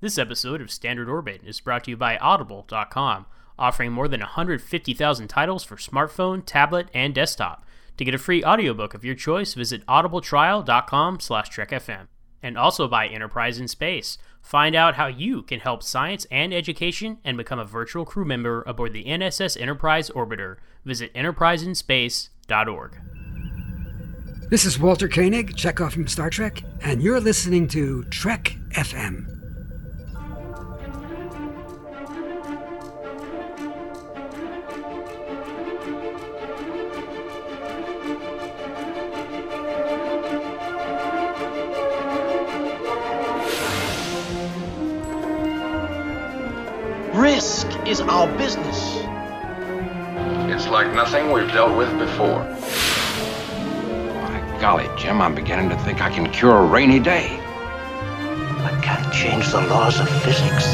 This episode of Standard Orbit is brought to you by Audible.com, offering more than 150,000 titles for smartphone, tablet, and desktop. To get a free audiobook of your choice, visit audibletrial.com/trekfm. And also by Enterprise in Space. Find out how you can help science and education and become a virtual crew member aboard the NSS Enterprise Orbiter. Visit enterpriseinspace.org. This is Walter Koenig, Chekhov from Star Trek, and you're listening to Trek FM. Risk is our business. It's like nothing we've dealt with before. My golly, Jim, I'm beginning to think I can cure a rainy day. I can't change the laws of physics.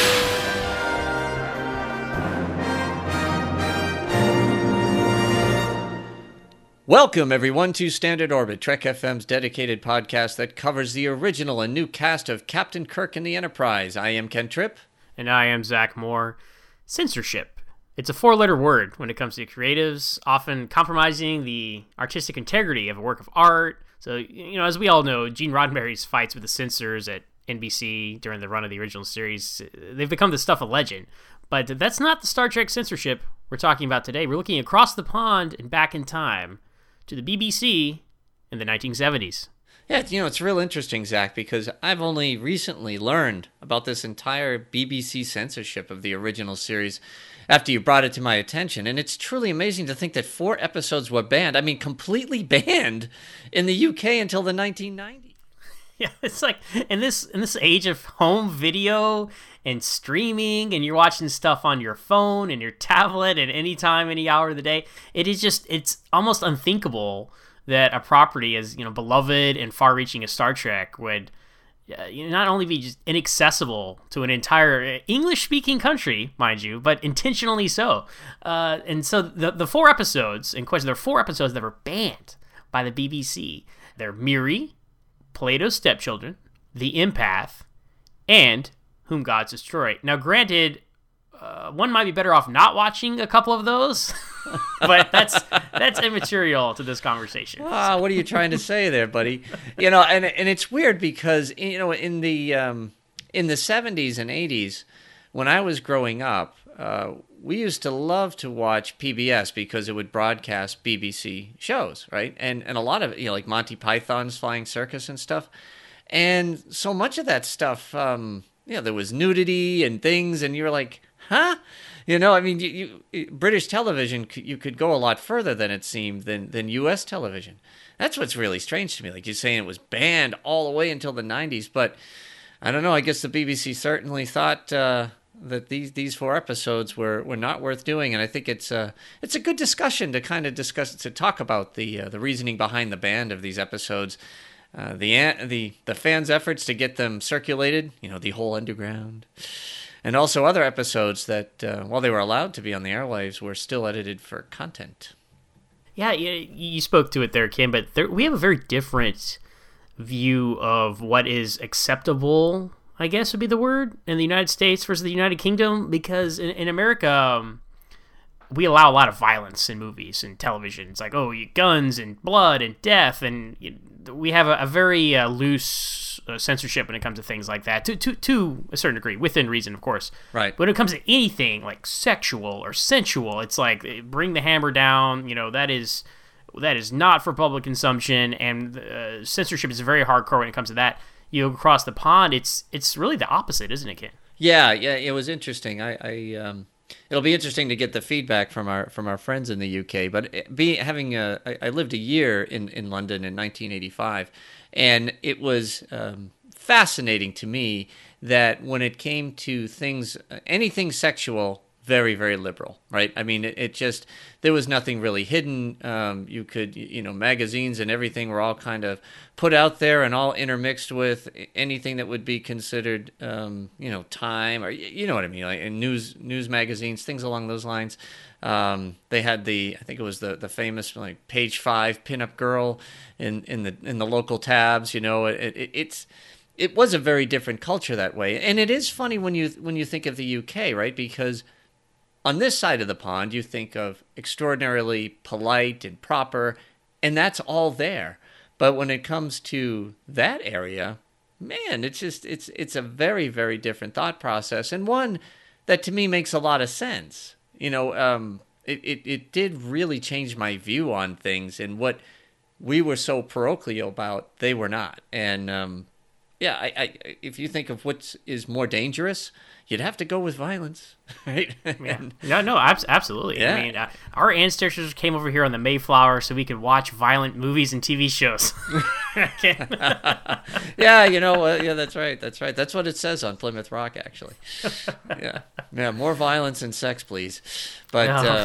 Welcome, everyone, to Standard Orbit, Trek FM's dedicated podcast that covers the original and new cast of Captain Kirk and the Enterprise. I am Ken Tripp. And I am Zach Moore. Censorship. It's a four-letter word when it comes to creatives, often compromising the artistic integrity of a work of art. So, as we all know, Gene Roddenberry's fights with the censors at NBC during the run of the original series, they've become the stuff of legend. But that's not the Star Trek censorship we're talking about today. We're looking across the pond and back in time to the BBC in the 1970s. Yeah, it's real interesting, Zach, because I've only recently learned about this entire BBC censorship of the original series after you brought it to my attention. And it's truly amazing to think that 4 episodes were banned. I mean, completely banned in the UK until the 1990s. Yeah, it's like in this age of home video and streaming, and you're watching stuff on your phone and your tablet at any time, any hour of the day. It's almost unthinkable that a property as beloved and far-reaching as Star Trek would not only be just inaccessible to an entire English-speaking country, mind you, but intentionally so. And so the 4 episodes in question, there are 4 episodes that were banned by the BBC. They're Miri, Plato's Stepchildren, The Empath, and Whom Gods Destroy. Now, granted, one might be better off not watching a couple of those, but that's immaterial to this conversation. What are you trying to say there, buddy? And it's weird because in the 70s and 80s, when I was growing up, we used to love to watch PBS because it would broadcast BBC shows, right? And a lot of like Monty Python's Flying Circus and stuff. And so much of that stuff, there was nudity and things, and you were like, huh? British television, you could go a lot further than it seemed than U.S. television. That's what's really strange to me. Like you're saying, it was banned all the way until the 90s, but I don't know. I guess the BBC certainly thought that these 4 episodes were not worth doing, and I think it's a good discussion to kind of to talk about the reasoning behind the ban of these episodes. The fans' efforts to get them circulated, the whole underground. And also other episodes that, while they were allowed to be on the airwaves, were still edited for content. Yeah, you spoke to it there, Kim, but we have a very different view of what is acceptable, I guess would be the word, in the United States versus the United Kingdom, because in America, we allow a lot of violence in movies and television. It's like, guns and blood and death, and we have a very loose censorship when it comes to things like that, to a certain degree, within reason, of course. Right. But when it comes to anything like sexual or sensual, it's like, bring the hammer down. That is not for public consumption, and censorship is very hardcore when it comes to that. Across the pond, it's really the opposite, isn't it, Ken? Yeah, it was interesting. It'll be interesting to get the feedback from our friends in the UK. But I lived a year in London in 1985, and it was fascinating to me that when it came to anything sexual, very, very liberal, right? I mean, it just, there was nothing really hidden. You could, magazines and everything were all kind of put out there and all intermixed with anything that would be considered, Time, or you know what I mean, like in news magazines, things along those lines. They had I think it was the famous like Page 5 pinup girl in the local tabs. It's it was a very different culture that way. And it is funny when you think of the UK, right? Because on this side of the pond, you think of extraordinarily polite and proper, and that's all there. But when it comes to that area, man, it's a very, very different thought process, and one that to me makes a lot of sense. It did really change my view on things, and what we were so parochial about, they were not. And I if you think of what is more dangerous, you'd have to go with violence, right? Yeah. No, absolutely. Yeah. I mean, our ancestors came over here on the Mayflower so we could watch violent movies and TV shows. Yeah, that's right. That's what it says on Plymouth Rock, actually. Yeah, more violence and sex, please. But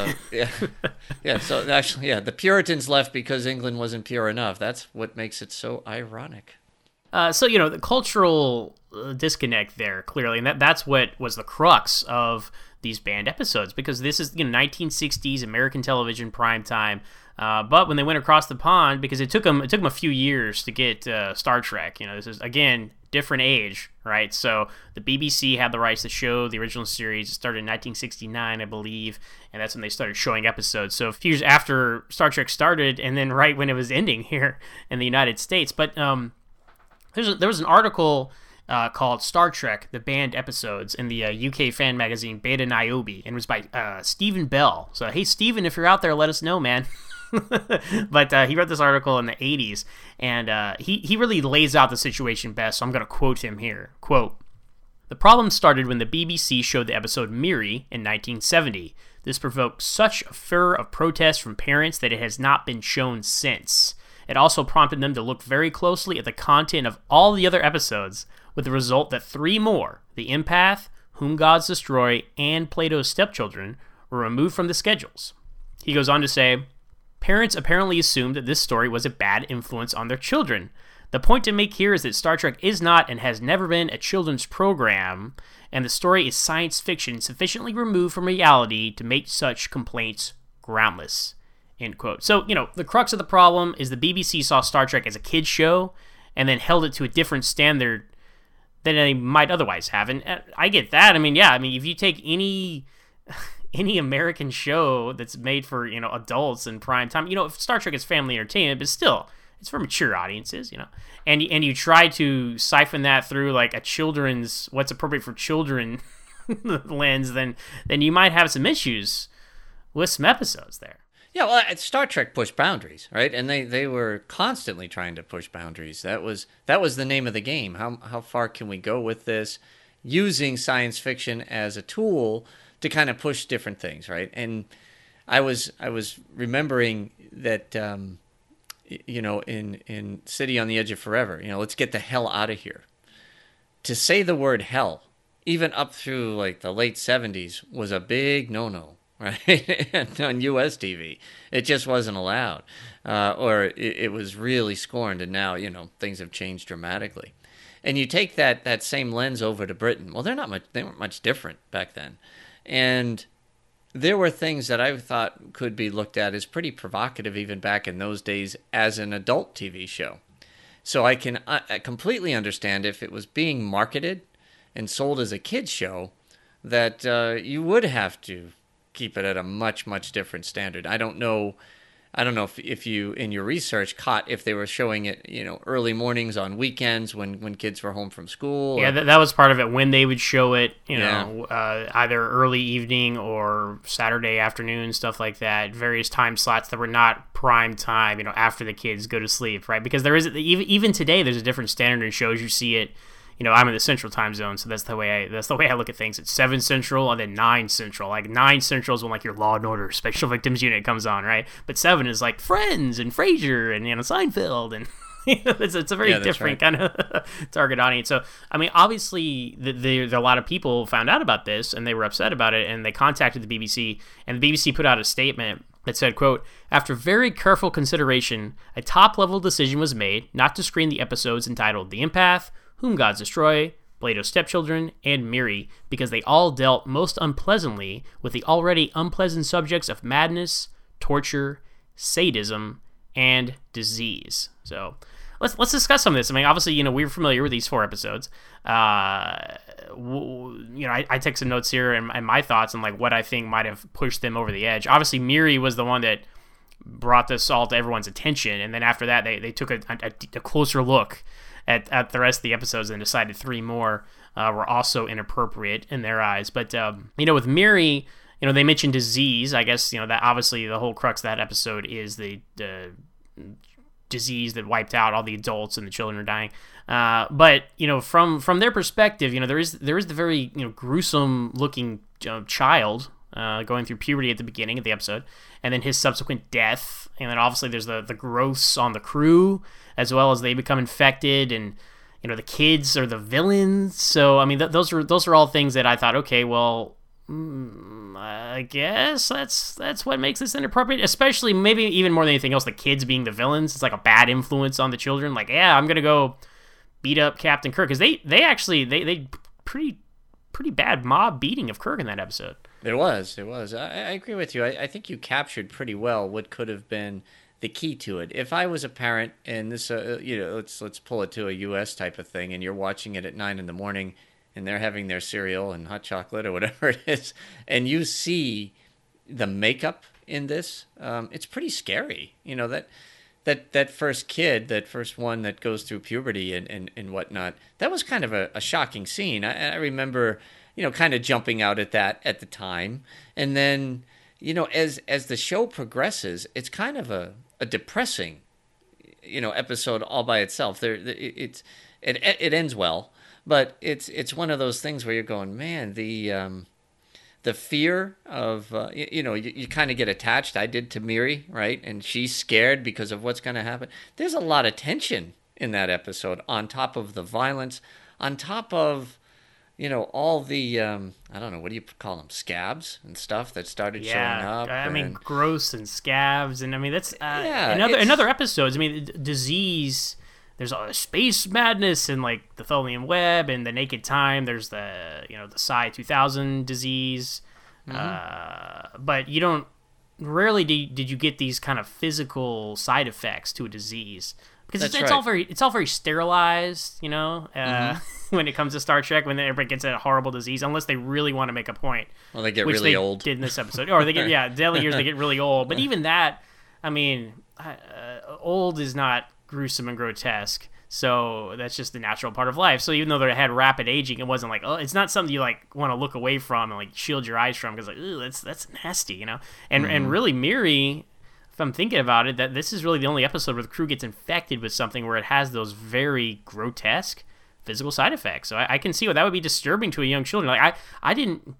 yeah. So actually, the Puritans left because England wasn't pure enough. That's what makes it so ironic. So the cultural disconnect there, clearly, and that's what was the crux of these banned episodes, because this is 1960s American television prime time. But when they went across the pond, because it took them a few years to get Star Trek. This is, again, different age, right? So the BBC had the rights to show the original series. It started in 1969, I believe, and that's when they started showing episodes. So a few years after Star Trek started, and then right when it was ending here in the United States. But there was an article called Star Trek, the Banned Episodes, in the UK fan magazine Beta Niobe, and it was by Stephen Bell. So, hey, Stephen, if you're out there, let us know, man. But he wrote this article in the 80s, and he really lays out the situation best, so I'm going to quote him here. Quote, "The problem started when the BBC showed the episode Miri in 1970. This provoked such a furor of protest from parents that it has not been shown since. It also prompted them to look very closely at the content of all the other episodes, with the result that 3 more, The Empath, Whom Gods Destroy, and Plato's Stepchildren, were removed from the schedules." He goes on to say, "Parents apparently assumed that this story was a bad influence on their children. The point to make here is that Star Trek is not and has never been a children's program, and the story is science fiction sufficiently removed from reality to make such complaints groundless." End quote. So, the crux of the problem is the BBC saw Star Trek as a kid's show and then held it to a different standard than they might otherwise have. And I get that. If you take any American show that's made for, adults in prime time, Star Trek is family entertainment, but still, it's for mature audiences, and you try to siphon that through like a children's, what's appropriate for children lens, then you might have some issues with some episodes there. Yeah, well, Star Trek pushed boundaries, right? And they were constantly trying to push boundaries. That was the name of the game. How far can we go with this? Using science fiction as a tool to kind of push different things, right? And I was remembering that, in City on the Edge of Forever, let's get the hell out of here. To say the word hell, even up through like the late 70s, was a big no-no. Right? On U.S. TV. It just wasn't allowed. Or it was really scorned, and now, things have changed dramatically. And you take that same lens over to Britain. Well, they weren't much different back then. And there were things that I thought could be looked at as pretty provocative even back in those days as an adult TV show. So I can completely understand if it was being marketed and sold as a kid's show, that you would have to keep it at a much, much different standard. I don't know if you, in your research, caught if they were showing it, early mornings on weekends when kids were home from school. Yeah, that was part of it, when they would show it, either early evening or Saturday afternoon, stuff like that, various time slots that were not prime time, after the kids go to sleep, right? Because there is, even today, there's a different standard in shows. You see it, I'm in the Central Time Zone, so that's the way I look at things. It's 7 Central and then 9 Central. Like 9 Central is when like your Law and Order Special Victims Unit comes on, right? But 7 is like Friends and Frasier and Seinfeld, and it's a very different kind of target audience. So obviously there a lot of people found out about this and they were upset about it, and they contacted the BBC, and the BBC put out a statement that said, quote, "After very careful consideration, a top-level decision was made not to screen the episodes entitled The Empath, Whom Gods Destroy, Plato's Stepchildren, and Miri, because they all dealt most unpleasantly with the already unpleasant subjects of madness, torture, sadism, and disease." So, let's discuss some of this. I mean, obviously, we're familiar with these 4 episodes. I took some notes here and my thoughts on like what I think might have pushed them over the edge. Obviously, Miri was the one that brought this all to everyone's attention, and then after that, they took a closer look at the rest of the episodes and decided 3 more were also inappropriate in their eyes. But with Miri, they mentioned disease. I guess that obviously the whole crux of that episode is the disease that wiped out all the adults and the children are dying. But from their perspective, there is the very gruesome looking child going through puberty at the beginning of the episode, and then his subsequent death, and then obviously there's the growths on the crew as well as they become infected, and the kids are the villains. So I mean, those are all things that I thought, okay, well, I guess that's what makes this inappropriate, especially maybe even more than anything else, the kids being the villains. It's like a bad influence on the children. Like, yeah, I'm gonna go beat up Captain Kirk, because they actually pretty bad mob beating of Kirk in that episode. There was. I agree with you. I think you captured pretty well what could have been the key to it. If I was a parent and this, let's pull it to a U.S. type of thing, and you're watching it at 9 a.m. and they're having their cereal and hot chocolate or whatever it is, and you see the makeup in this, it's pretty scary. That first kid, that first one that goes through puberty and whatnot, that was kind of a shocking scene. I remember, kind of jumping out at that at the time. And then, as the show progresses, it's kind of a depressing, episode all by itself. It ends well, but it's one of those things where you're going, man, the fear of, you kind of get attached. I did to Miri, right? And she's scared because of what's going to happen. There's a lot of tension in that episode, on top of the violence, on top of, all the, I don't know, what do you call them? Scabs and stuff that started showing up. I mean, gross and scabs. And I mean, that's in other episodes. I mean, disease, there's a space madness and like the Tholian web and the naked time. There's the the Psi 2000 disease, but you don't rarely did you get these kind of physical side effects to a disease, because it's all very sterilized. When it comes to Star Trek, when everybody gets a horrible disease, unless they really want to make a point. Well, they get really old. Did in this episode, or they get deadly years. They get really old, but even that, I mean, old is not gruesome and grotesque, so that's just the natural part of life. So even though they had rapid aging, it wasn't like, oh, it's not something you like want to look away from and like shield your eyes from, because like, ooh, that's nasty, and really Miri, if I'm thinking about it, that this is really the only episode where the crew gets infected with something where it has those very grotesque physical side effects. So I can see why that would be disturbing to a young children. Like I didn't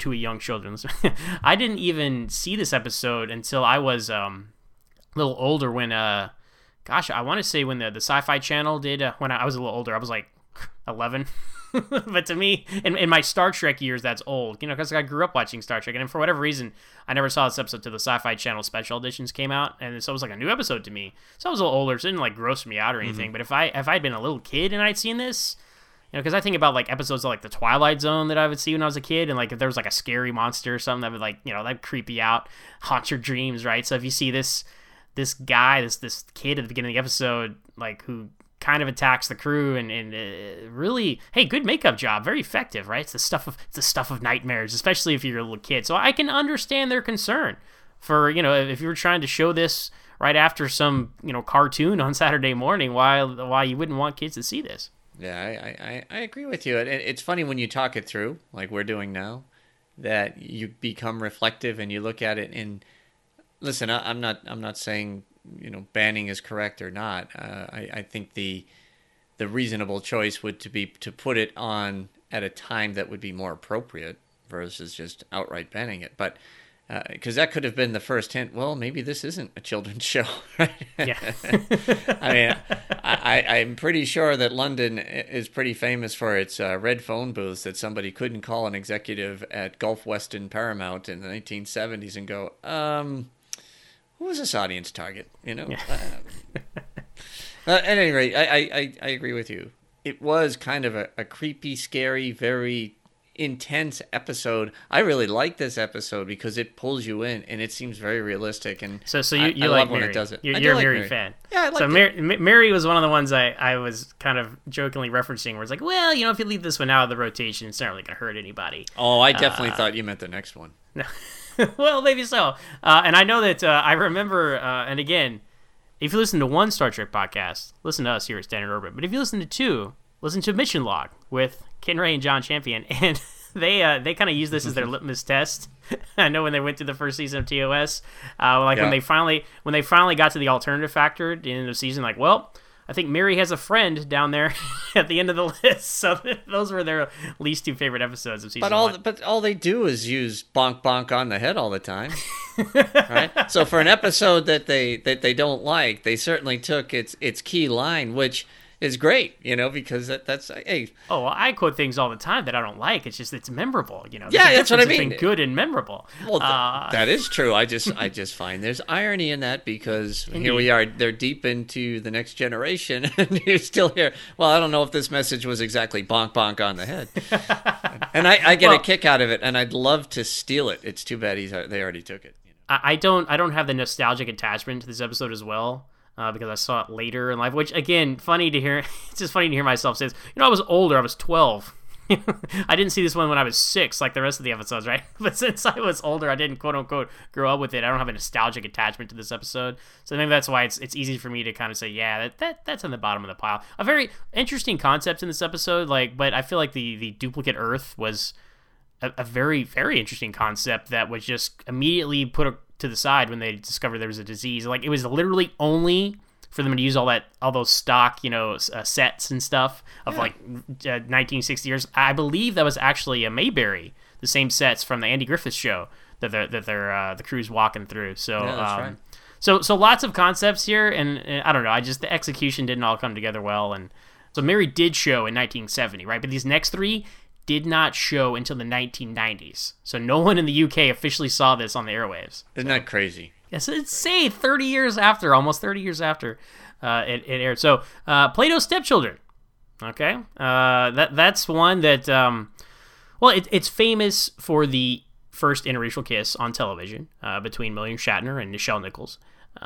I didn't even see this episode until I was a little older, when gosh, I want to say when the Sci-Fi Channel did, when I was a little older. I was like 11. But to me, in my Star Trek years, that's old, because I grew up watching Star Trek, and for whatever reason, I never saw this episode till the Sci-Fi Channel special editions came out, and so it was like a new episode to me. So I was a little older, so it didn't like gross me out or anything. But if I'd been a little kid and I'd seen this, because I think about like episodes of like the Twilight Zone that I would see when I was a kid, and like if there was like a scary monster or something that would like, that'd creep you out, haunt your dreams, right? So if you see this guy, this kid at the beginning of the episode, like who kind of attacks the crew, and really, hey, good makeup job, very effective, right? It's the stuff of nightmares, especially if you're a little kid. So I can understand their concern for, if you were trying to show this right after some, cartoon on Saturday morning, why you wouldn't want kids to see this. Yeah, I agree with you. It's funny when you talk it through, like we're doing now, that you become reflective and you look at it. And listen, I'm not saying banning is correct or not. I think the reasonable choice would be to put it on at a time that would be more appropriate versus just outright banning it. But because that could have been the first hint. Well, maybe this isn't a children's show, right? Yeah. I mean, I'm pretty sure that London is pretty famous for its red phone booths that somebody couldn't call an executive at Gulf Weston Paramount in the 1970s and go, who was this audience target? Yeah. At any rate, I agree with you. It was kind of a creepy, scary, very intense episode. I really like this episode because it pulls you in and it seems very realistic. And so I like love when Mary. it does it. You're a like Mary fan. Yeah, I like so Mary was one of the ones I was kind of jokingly referencing, where it's like, well, if you leave this one out of the rotation, it's not really going to hurt anybody. Oh, I definitely thought you meant the next one. No. Well, maybe so. And I know that I remember, and again, if you listen to one Star Trek podcast, listen to us here at Standard Orbit. But if you listen to two, listen to Mission Log with Ken Ray and John Champion, and they kind of use this as their litmus test. I know when they went through the first season of TOS, when they finally got to the alternative factor at the end of the season, like, well, I think Mary has a friend down there at the end of the list. So those were their least two favorite episodes of season one. But all they do is use bonk bonk on the head all the time, right? So for an episode that they don't like, they certainly took its key line, which is great, because that's hey. Oh, well, I quote things all the time that I don't like. It's just it's memorable, Yeah, that's what I mean. Between good and memorable. Well, that is true. I just find there's irony in that because Indeed. Here we are. They're deep into the next generation, and you're still here. Well, I don't know if this message was exactly bonk bonk on the head, and I get a kick out of it, and I'd love to steal it. It's too bad they already took it. I don't have the nostalgic attachment to this episode as well. Because I saw it later in life, which again, funny to hear. It's just funny to hear myself say, I was older. I was 12. I didn't see this one when I was 6, like the rest of the episodes, right? But since I was older, I didn't quote unquote grow up with it. I don't have a nostalgic attachment to this episode, so maybe that's why it's easy for me to kind of say, yeah, that's on the bottom of the pile. A very interesting concept in this episode, but I feel like the duplicate Earth was a very, very interesting concept that was just immediately put to the side when they discovered there was a disease. Like, it was literally only for them to use all those stock, sets and stuff of 1960 years. I believe that was actually a Mayberry, the same sets from the Andy Griffith show that the crew's walking through. So, yeah, that's right. So lots of concepts here, and I don't know. The execution didn't all come together well, and so Mary did show in 1970, right? But these next three did not show until the 1990s. So no one in the UK officially saw this on the airwaves. Isn't that crazy? Yes, it's say 30 years after, almost 30 years after it aired. So Plato's Stepchildren. Okay, that's one that it's famous for the first interracial kiss on television between William Shatner and Nichelle Nichols.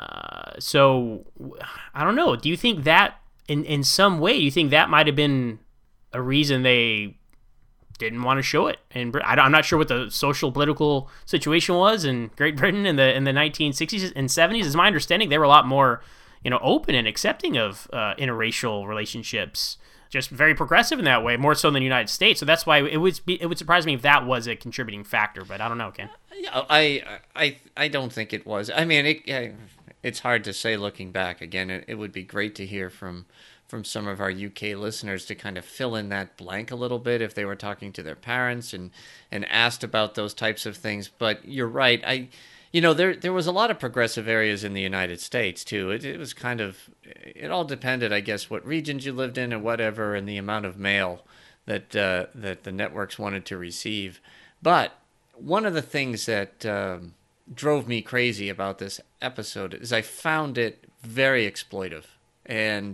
So I don't know. Do you think that in some way, do you think that might have been a reason they didn't want to show it? And I'm not sure what the social political situation was in Great Britain in the 1960s and 70s. It's my understanding they were a lot more open and accepting of interracial relationships, just very progressive in that way, more so than the United States. So that's why it would surprise me if that was a contributing factor. But I don't know, Ken. Yeah, I don't think it was. I mean, it's hard to say looking back. Again, it would be great to hear from some of our UK listeners to kind of fill in that blank a little bit if they were talking to their parents and asked about those types of things. But you're right. There was a lot of progressive areas in the United States too. It was kind of, it all depended, I guess, what regions you lived in or whatever, and the amount of mail that the networks wanted to receive. But one of the things that drove me crazy about this episode is I found it very exploitive, and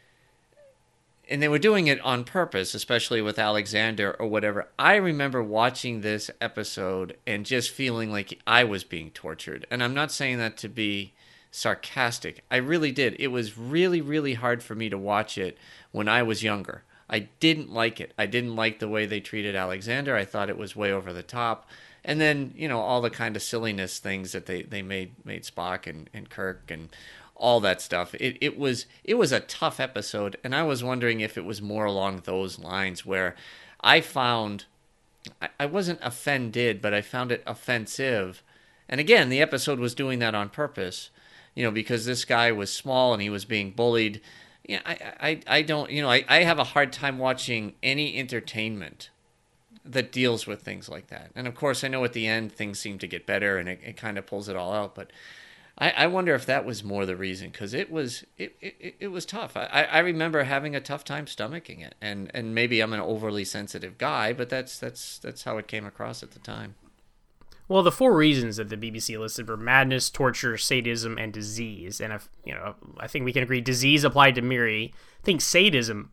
they were doing it on purpose, especially with Alexander or whatever. I remember watching this episode and just feeling like I was being tortured. And I'm not saying that to be sarcastic. I really did. It was really, really hard for me to watch it when I was younger. I didn't like it. I didn't like the way they treated Alexander. I thought it was way over the top. And then, all the kind of silliness things that they made Spock and Kirk and all that stuff. It was a tough episode, and I was wondering if it was more along those lines where I found I wasn't offended, but I found it offensive. And again, the episode was doing that on purpose, because this guy was small and he was being bullied. Yeah, I don't, I have a hard time watching any entertainment that deals with things like that. And of course, I know at the end things seem to get better and it kind of pulls it all out, but I wonder if that was more the reason, because it was tough. I remember having a tough time stomaching it, and maybe I'm an overly sensitive guy, but that's how it came across at the time. Well, the 4 reasons that the BBC listed were madness, torture, sadism, and disease. And I think we can agree disease applied to Miri. I think sadism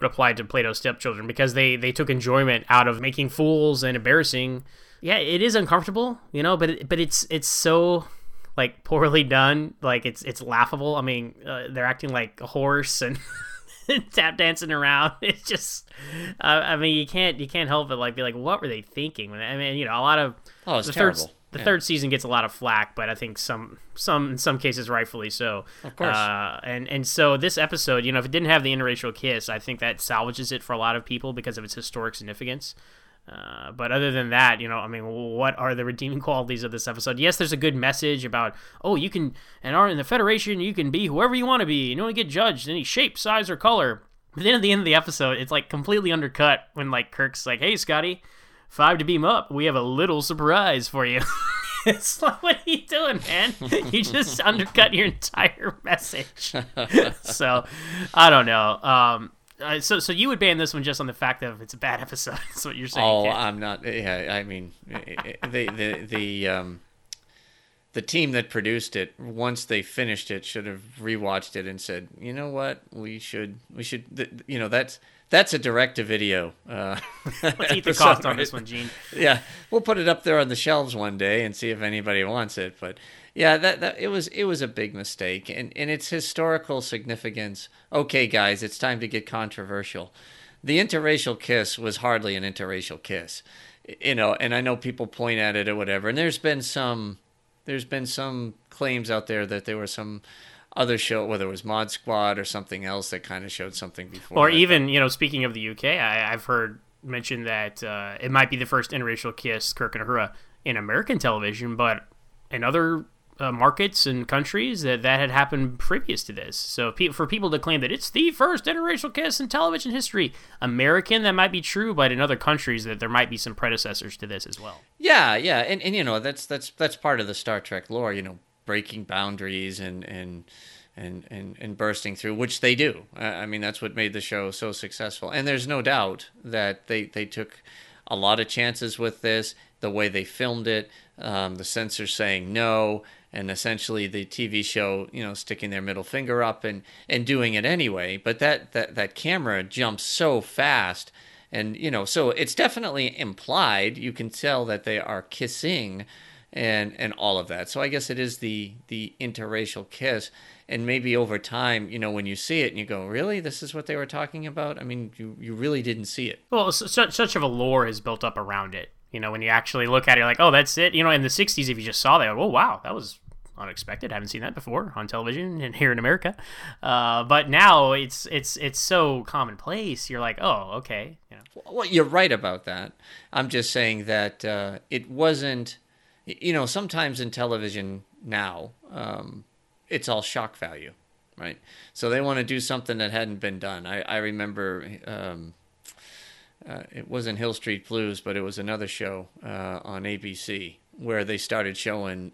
would apply to Plato's stepchildren, because they took enjoyment out of making fools and embarrassing. Yeah, it is uncomfortable, but it's so like poorly done. Like it's laughable. I mean, they're acting like a horse and tap dancing around. It's just, I mean, you can't help but like be like, what were they thinking? I mean, a lot of it's terrible. The third season gets a lot of flack, but I think some in some cases rightfully so. Of course. And so this episode, if it didn't have the interracial kiss, I think that salvages it for a lot of people because of its historic significance. But other than that, I mean, what are the redeeming qualities of this episode? Yes, there's a good message about, you can, in the Federation, you can be whoever you want to be. You don't get judged in any shape, size, or color. But then at the end of the episode, it's like completely undercut when like Kirk's like, hey, Scotty, 5 to beam up. We have a little surprise for you. It's like, what are you doing, man? You just undercut your entire message. So, I don't know. So you would ban this one just on the fact that it's a bad episode. That's what you're saying. Oh, Ken. I'm not. Yeah, I mean, the team that produced it, once they finished it, should have rewatched it and said, you know what, we should. That's a direct-to-video. Let's eat the cost on this one, Gene. Yeah, we'll put it up there on the shelves one day and see if anybody wants it. But yeah, that it was a big mistake, and its historical significance. Okay, guys, it's time to get controversial. The interracial kiss was hardly an interracial kiss, and I know people point at it or whatever. And there's been some claims out there that there were some other show, whether it was Mod Squad or something else, that kind of showed something before. Or even, speaking of the UK, I've heard mentioned that it might be the first interracial kiss, Kirk and Uhura, in American television, but in other markets and countries that had happened previous to this. So for people to claim that it's the first interracial kiss in television history, American, that might be true, but in other countries that there might be some predecessors to this as well. Yeah, and that's part of the Star Trek lore, breaking boundaries and bursting through, which they do. I mean, that's what made the show so successful. And there's no doubt that they took a lot of chances with this, the way they filmed it, the censors saying no, and essentially the TV show, sticking their middle finger up and doing it anyway. But that camera jumps so fast, and so it's definitely implied. You can tell that they are kissing, and all of that. So I guess it is the interracial kiss. And maybe over time, when you see it and you go, really, this is what they were talking about? I mean, you really didn't see it. Well, such of a lore is built up around it. When you actually look at it, you're like, oh, that's it. In the 60s, if you just saw that, oh, wow, that was unexpected. I haven't seen that before on television and here in America. But now it's so commonplace. You're like, oh, okay. Well, you're right about that. I'm just saying that it wasn't, sometimes in television now, it's all shock value, right? So they want to do something that hadn't been done. I remember it wasn't Hill Street Blues, but it was another show on ABC where they started showing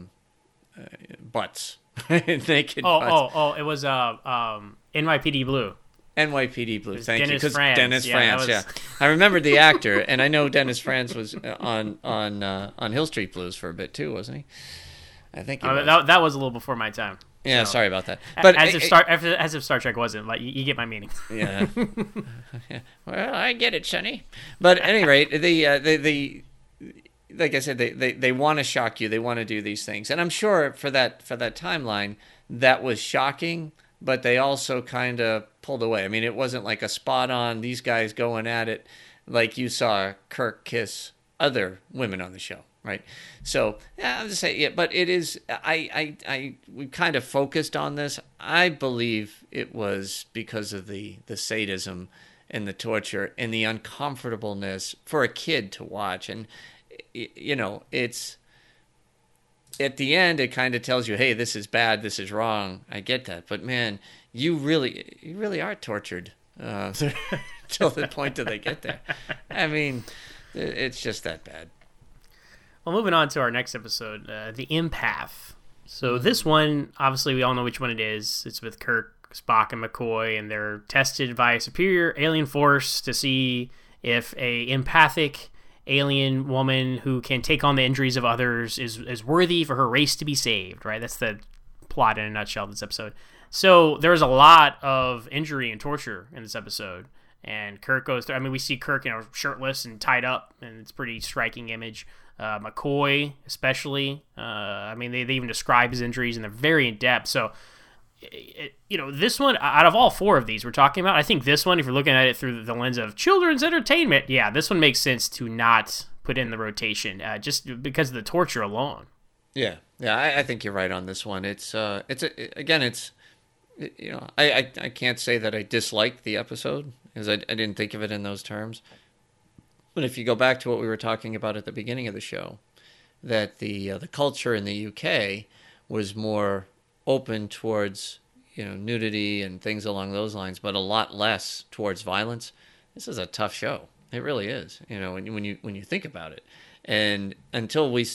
butts, naked butts. It was NYPD Blue. NYPD Blue, thank Dennis you. Franz. Dennis Franz, yeah. I remembered the actor, and I know Dennis Franz was on Hill Street Blues for a bit too, wasn't he? I think he was. That was a little before my time. Yeah, sorry about that. But as if Star Trek wasn't, like, you get my meaning. Yeah. Well, I get it, Sonny. But at any rate, the like I said, they want to shock you. They want to do these things, and I'm sure for that timeline that was shocking. But they also kind of pulled away. I mean, it wasn't like a spot on, these guys going at it like you saw Kirk kiss other women on the show, right? So, yeah, I'll just say, yeah, but it is, we kind of focused on this. I believe it was because of the sadism and the torture and the uncomfortableness for a kid to watch. And, it's, at the end, it kind of tells you, hey, this is bad, this is wrong. I get that. But, man, you really are tortured till the point that they get there. I mean, it's just that bad. Well, moving on to our next episode, The Empath. So this one, obviously, we all know which one it is. It's with Kirk, Spock, and McCoy, and they're tested by a superior alien force to see if a empathic alien woman who can take on the injuries of others is worthy for her race to be saved, right? That's the plot in a nutshell of this episode. So there's a lot of injury and torture in this episode. And Kirk goes through, I mean, we see Kirk, shirtless and tied up, and it's a pretty striking image. McCoy, especially. I mean, they even describe his injuries, and they're very in-depth. So, this one, out of all four of these we're talking about, I think this one, if you're looking at it through the lens of children's entertainment, yeah, this one makes sense to not put in the rotation, just because of the torture alone. Yeah, I think you're right on this one. I can't say that I disliked the episode, because I didn't think of it in those terms. But if you go back to what we were talking about at the beginning of the show, that the culture in the UK was more open towards nudity and things along those lines, but a lot less towards violence. This is a tough show. It really is. When you think about it, and until we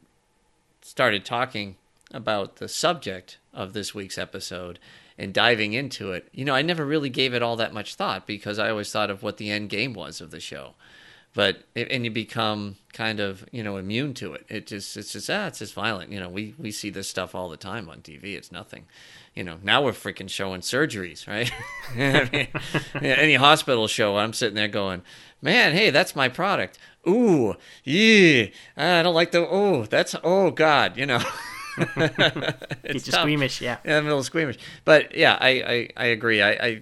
started talking about the subject of this week's episode and diving into it, I never really gave it all that much thought, because I always thought of what the end game was of the show. And you become kind of, immune to it. It's just violent. We see this stuff all the time on TV. It's nothing. Now we're freaking showing surgeries, right? I mean, any hospital show, I'm sitting there going, man, hey, that's my product. Ooh, yeah, I don't like oh God, It's just squeamish, yeah. Yeah, I'm a little squeamish. But yeah, I agree.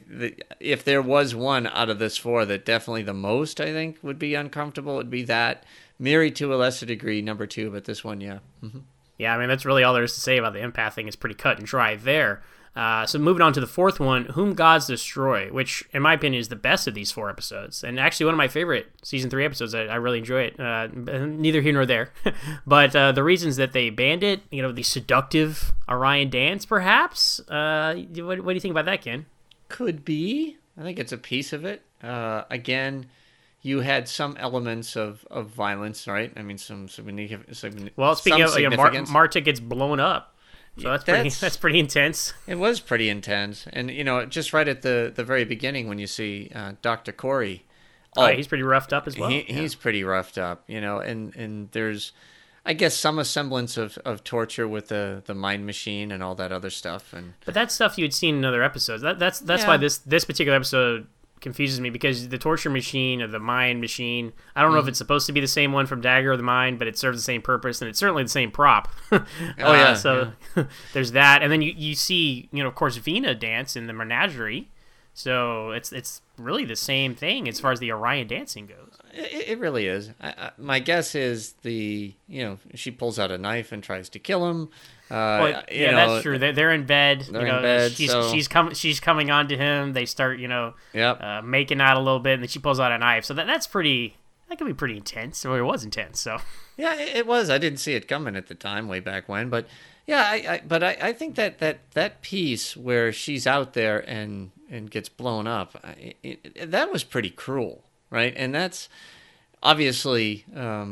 If there was one out of this four that definitely the most, I think, would be uncomfortable, it'd be that. Miri, to a lesser degree, number 2, but this one, yeah. Mm-hmm. Yeah, I mean, that's really all there is to say about the empath thing. It's pretty cut and dry there. So moving on to the fourth one, Whom Gods Destroy, which, in my opinion, is the best of these 4 episodes. And actually one of my favorite Season 3 episodes. I really enjoy it. Neither here nor there. But the reasons that they banned it, the seductive Orion dance, perhaps? What do you think about that, Ken? Could be. I think it's a piece of it. Again, you had some elements of violence, right? I mean, some significance. Well, speaking of, Marta gets blown up. So that's pretty intense. It was pretty intense. And, just right at the very beginning when you see Dr. Corey. He's pretty roughed up as well. He's pretty roughed up, and there's, I guess, some semblance of torture with the mind machine and all that other stuff. But that's stuff you had seen in other episodes. That's why this particular episode confuses me, because the torture machine or the mind machine, I don't know if it's supposed to be the same one from Dagger of the Mind, but it serves the same purpose, and it's certainly the same prop. There's that, and then you see, of course, Vina dance in the menagerie, so it's really the same thing as far as the Orion dancing goes. It really is. My guess is she pulls out a knife and tries to kill him. That's true. They're in bed. They're in bed. She's coming on to him. They start, making out a little bit, and then she pulls out a knife. So that's pretty. That could be pretty intense. Or it was intense. So yeah, it was. I didn't see it coming at the time, way back when. But yeah, I think that piece where she's out there and gets blown up, that was pretty cruel, right? And that's obviously,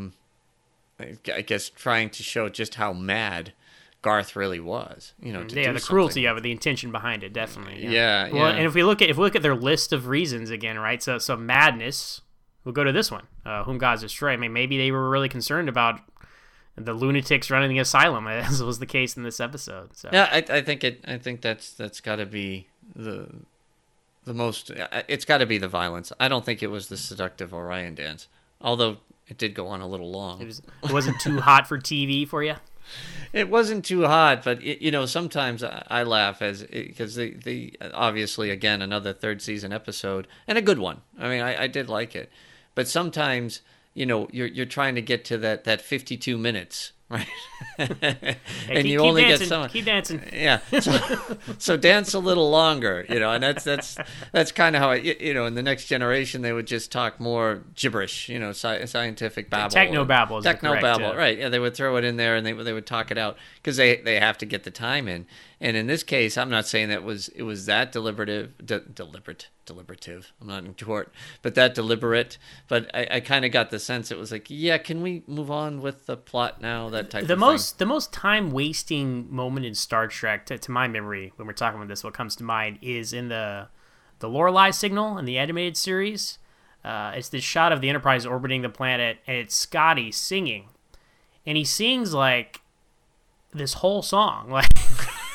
I guess, trying to show just how mad Garth really was, the cruelty of it, the intention behind it, definitely. Yeah. Well, and if we look at their list of reasons again, right? So madness. We'll go to this one, Whom Gods Destroy. I mean, maybe they were really concerned about the lunatics running the asylum, as was the case in this episode. So. Yeah, I think that's got to be the most. It's got to be the violence. I don't think it was the seductive Orion dance, although it did go on a little long. It wasn't too hot for TV for you. It wasn't too hot, but sometimes I laugh because they obviously, again, another 3rd season episode, and a good one. I mean, I did like it, but sometimes you're trying to get to that 52 minutes, right? And you only dancing, get some. Keep dancing. Yeah. So dance a little longer, and that's kind of how in the next generation they would just talk more gibberish, scientific babble, technobabble, right? Yeah, they would throw it in there and they would talk it out because they have to get the time in. And in this case, I'm not saying that it was that deliberative. I'm not in tort, but that deliberate. But I kind of got the sense it was like, yeah, can we move on with the plot now? That type of thing. The most time wasting moment in Star Trek, to my memory, when we're talking about this, what comes to mind is in the Lorelei signal in the animated series. It's this shot of the Enterprise orbiting the planet, and it's Scotty singing, and he sings like this whole song,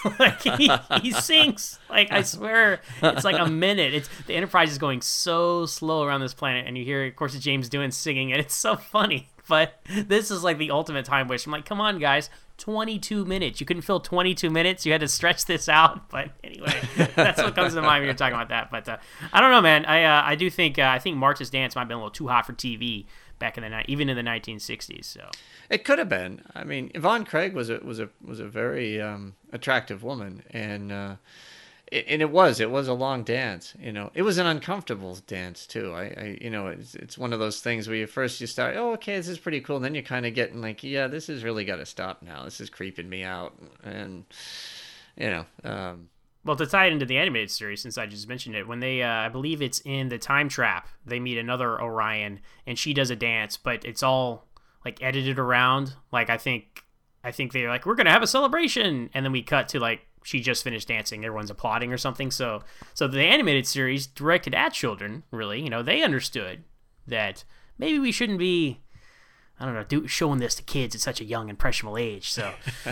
Like he sings, like, I swear, it's like a minute. It's the Enterprise is going so slow around this planet, and you hear, of course, James Doohan singing, and it's so funny. But this is like the ultimate time waste. I'm like, come on, guys, 22 minutes. You couldn't fill 22 minutes. You had to stretch this out. But anyway, that's what comes to mind when you're talking about that. But I don't know, man. I do think I think March's Dance might have been a little too hot for TV back in the night, even in the 1960s. So it could have been. I mean, Yvonne Craig was a very attractive woman, and it was a long dance. You know, it was an uncomfortable dance too. I you know, it's one of those things where you start, oh, okay, this is pretty cool, and then you're kind of getting like, yeah, this has really got to stop now. This is creeping me out, and you know. Well, to tie it into the animated series, since I just mentioned it, when they, I believe it's in the Time Trap, they meet another Orion, and she does a dance, but it's all like edited around. Like I think they're like, we're gonna have a celebration, and then we cut to like she just finished dancing, everyone's applauding or something. So the animated series directed at children, really, you know, they understood that maybe we shouldn't be, I don't know, showing this to kids at such a young, impressionable age. So,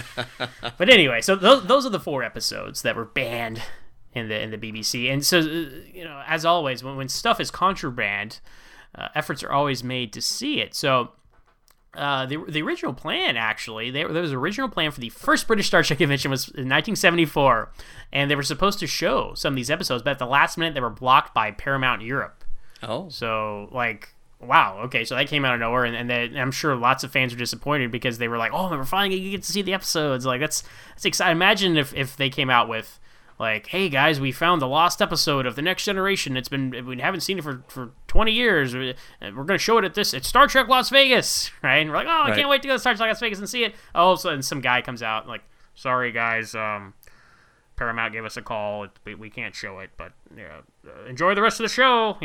but anyway, so those are the 4 episodes that were banned in the BBC. And so, you know, as always, when stuff is contraband, efforts are always made to see it. So, the original plan, actually, there was an original plan for the first British Star Trek convention was in 1974, and they were supposed to show some of these episodes, but at the last minute, they were blocked by Paramount Europe. Oh, so like. Wow, okay, so that came out of nowhere, and I'm sure lots of fans were disappointed because they were like, oh, we're finally going to get to see the episodes. Like, that's exciting. Imagine if they came out with, like, hey, guys, we found the lost episode of The Next Generation. We haven't seen it for 20 years. We're going to show it at Star Trek Las Vegas, right? And we're like, oh, I can't wait to go to Star Trek Las Vegas and see it. Oh, so and some guy comes out, like, sorry, guys, Paramount gave us a call. We can't show it, but enjoy the rest of the show.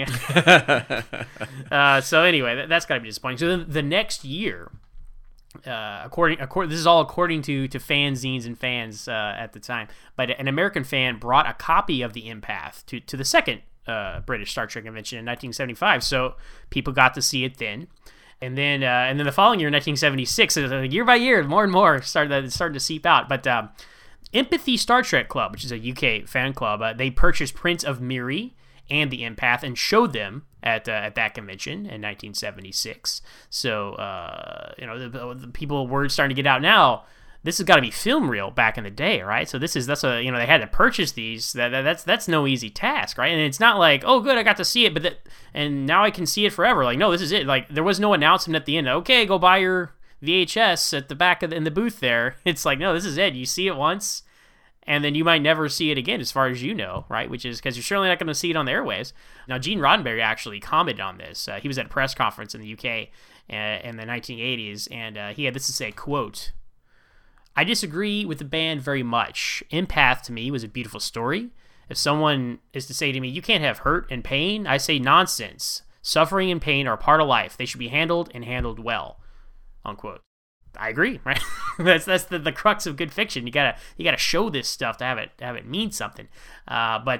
So anyway, that's got to be disappointing. So then the next year, according this is all according to fanzines and fans at the time, but an American fan brought a copy of The Empath to the second British Star Trek convention in 1975. So people got to see it then. And then the following year, 1976, year by year, more and more started to seep out. But Empathy Star Trek Club, which is a UK fan club, they purchased prints of Miri and the Empath and showed them at that convention in 1976. So, you know, the people, word starting to get out now. This has got to be film reel back in the day, right? So that's you know, they had to purchase these. That's no easy task, right? And it's not like, oh, good, I got to see it, and now I can see it forever. Like, no, this is it. Like, there was no announcement at the end. Okay, go buy your VHS at the back in the booth there. It's like, no, this is it. You see it once, and then you might never see it again, as far as you know, right? Which is because you're certainly not going to see it on the airwaves. Now, Gene Roddenberry actually commented on this. He was at a press conference in the UK in the 1980s, and he had this to say, quote, I disagree with the band very much. Empath, to me, was a beautiful story. If someone is to say to me, you can't have hurt and pain, I say nonsense. Suffering and pain are part of life. They should be handled and handled well. Unquote. I agree, right? that's the crux of good fiction. You gotta show this stuff to have it mean something. So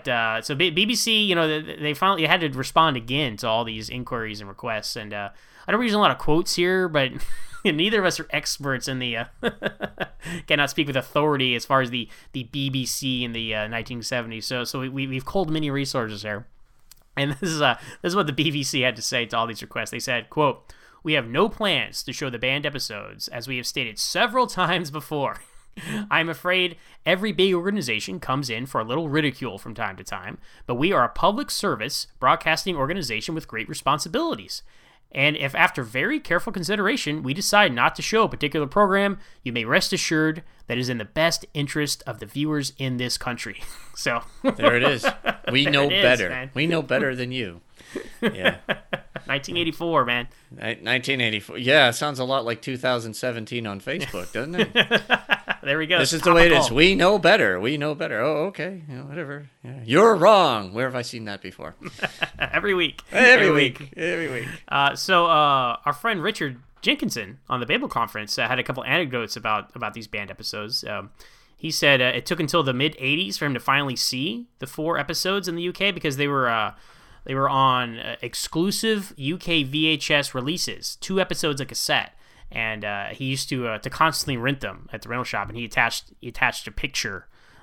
BBC, you know, they finally had to respond again to all these inquiries and requests. And I don't use a lot of quotes here, but neither of us are experts in the cannot speak with authority as far as the BBC in the 1970s. So we've culled many resources here, and this is what the BBC had to say to all these requests. They said, quote, we have no plans to show the banned episodes, as we have stated several times before. I'm afraid every big organization comes in for a little ridicule from time to time, but we are a public service broadcasting organization with great responsibilities. And if after very careful consideration we decide not to show a particular program, you may rest assured that it is in the best interest of the viewers in this country. So there it is. We know better. We know better than you. Yeah. 1984, man. 1984. Yeah, it sounds a lot like 2017 on Facebook, doesn't it? There we go. This is the way it is. We know better. We know better. Oh, okay. You know, whatever. Yeah. You're wrong. Where have I seen that before? Every week. Every week. So our friend Richard Jenkinson on the Babel conference had a couple anecdotes about these banned episodes. He said it took until the mid-'80s for him to finally see the 4 episodes in the UK because they were on exclusive UK VHS releases, 2 episodes a cassette, and he used to constantly rent them at the rental shop, and he attached a picture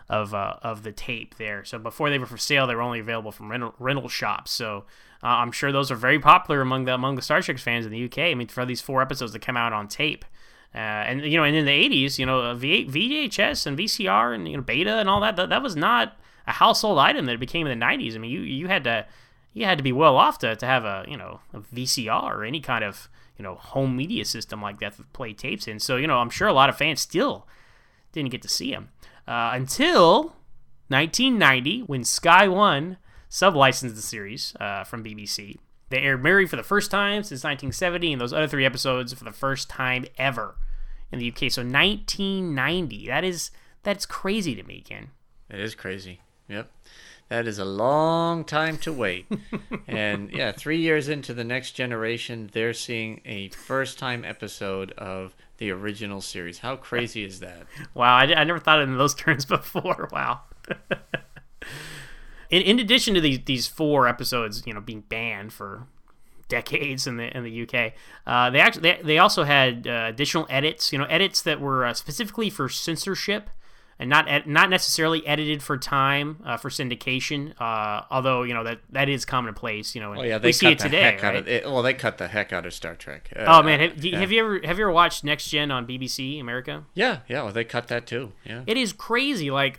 of the tape there. So before they were for sale, they were only available from rental shops. So I'm sure those are very popular among the Star Trek fans in the UK. I mean, for these 4 episodes that come out on tape. And in the 80s, VHS and VCR and Beta and all that was not a household item that it became in the 90s. I mean, you had to be well off to have a VCR or any kind of home media system like that to play tapes in. So I'm sure a lot of fans still didn't get to see them until 1990 when Sky One sub-licensed the series from BBC. They aired Mary for the first time since 1970, and those other 3 episodes for the first time ever in the UK. So 1990. That's crazy to me, Ken. It is crazy. Yep. That is a long time to wait. And 3 years into the next generation, they're seeing a first-time episode of the original series. How crazy is that? Wow, I never thought in those terms before. Wow. In addition to these 4 episodes, being banned for decades in the UK, they also had additional edits, edits that were specifically for censorship and not necessarily edited for time for syndication. Although that is commonplace. They see it today. They cut the heck out of Star Trek. Have you ever watched Next Gen on BBC America? Yeah. Well, they cut that too. Yeah. It is crazy. Like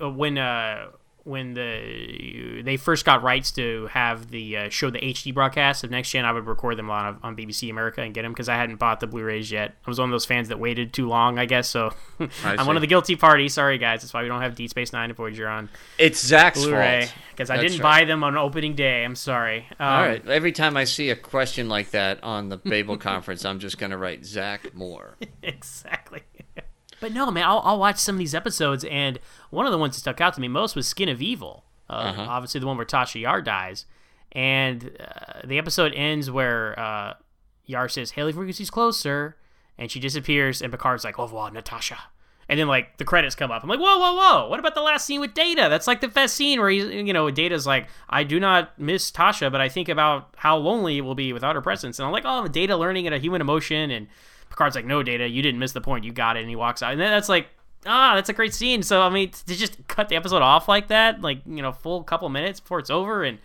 when they first got rights to have the show the HD broadcast of Next Gen, I would record them on BBC America and get them because I hadn't bought the Blu-rays yet. I was one of those fans that waited too long, I guess. So I'm one of the guilty party. Sorry, guys. That's why we don't have Deep Space Nine and Voyager on. It's Zach's Blu-ray fault because I didn't buy them on opening day. I'm sorry. All right. Every time I see a question like that on the Babel conference, I'm just going to write Zach Moore. Exactly. But no, man, I'll watch some of these episodes, and one of the ones that stuck out to me most was Skin of Evil. Obviously, the one where Tasha Yar dies. And the episode ends where Yar says, "Hailing frequency's close, sir." And she disappears, and Picard's like, "Au revoir, Natasha." And then, the credits come up. I'm like, whoa. What about the last scene with Data? That's like the best scene where Data's like, "I do not miss Tasha, but I think about how lonely it will be without her presence." And I'm like, oh, Data learning at a human emotion, and Picard's like, "No, Data, you didn't miss the point. You got it." And he walks out. And then that's like, that's a great scene. So, I mean, to just cut the episode off like that, full couple minutes before it's over. And,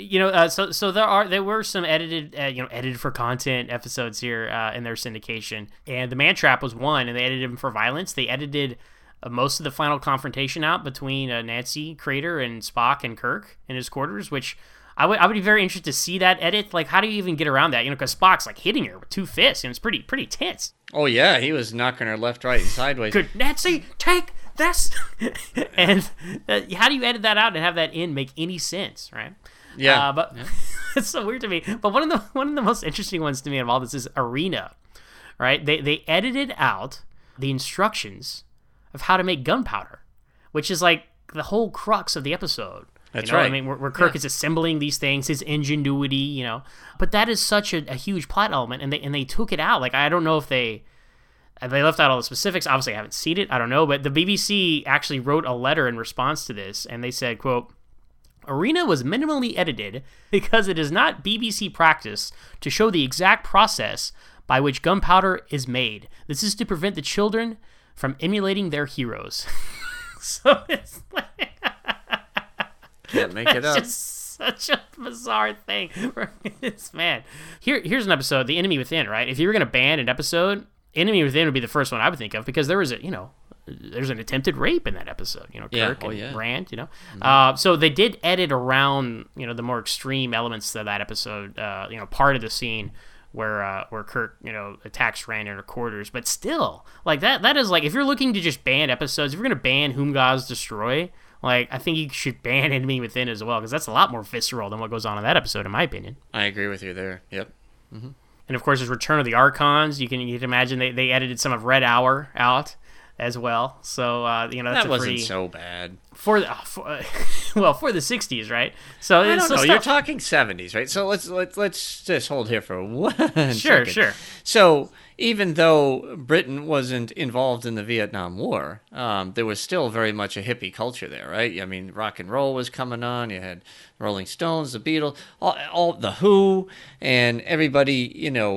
so there were some edited for content episodes here in their syndication. And The Man Trap was one, and they edited him for violence. They edited most of the final confrontation out between Nancy Crater and Spock and Kirk in his quarters, which I would be very interested to see that edit. Like, how do you even get around that? Because Spock's hitting her with 2 fists, and it's pretty tense. Oh yeah, he was knocking her left, right, and sideways. Good, Nancy, take this. And how do you edit that out and have that make any sense, right? Yeah, but it's so weird to me. But one of the most interesting ones to me of all this is Arena, right? They edited out the instructions of how to make gunpowder, which is like the whole crux of the episode. That's right. I mean, where Kirk is assembling these things, his ingenuity, But that is such a huge plot element, and they took it out. Like, I don't know if they left out all the specifics. Obviously, I haven't seen it. I don't know. But the BBC actually wrote a letter in response to this, and they said, quote, "Arena was minimally edited because it is not BBC practice to show the exact process by which gunpowder is made. This is to prevent the children from emulating their heroes." So it's like... Can't make it up. It's just such a bizarre thing. Man, here's an episode, The Enemy Within, right? If you were going to ban an episode, Enemy Within would be the first one I would think of because there was there's an attempted rape in that episode, Kirk and Rand, Mm-hmm. So they did edit around, the more extreme elements of that episode, part of the scene where Kirk, attacks Rand in her quarters, but still, that is if you're looking to just ban episodes, if you're going to ban Whom Gods Destroy, I think you should ban Enemy Within as well, because that's a lot more visceral than what goes on in that episode, in my opinion. I agree with you there. Yep. Mm-hmm. And of course, there's Return of the Archons. You can imagine they edited some of Red Hour out as well. So that's that wasn't so bad for the 60s, right? So I don't know. You're talking 70s, right? So let's just hold here for one. Sure, second. Sure. So even though Britain wasn't involved in the Vietnam War, there was still very much a hippie culture there, right? I mean, rock and roll was coming on. You had Rolling Stones, the Beatles, all the Who, and everybody,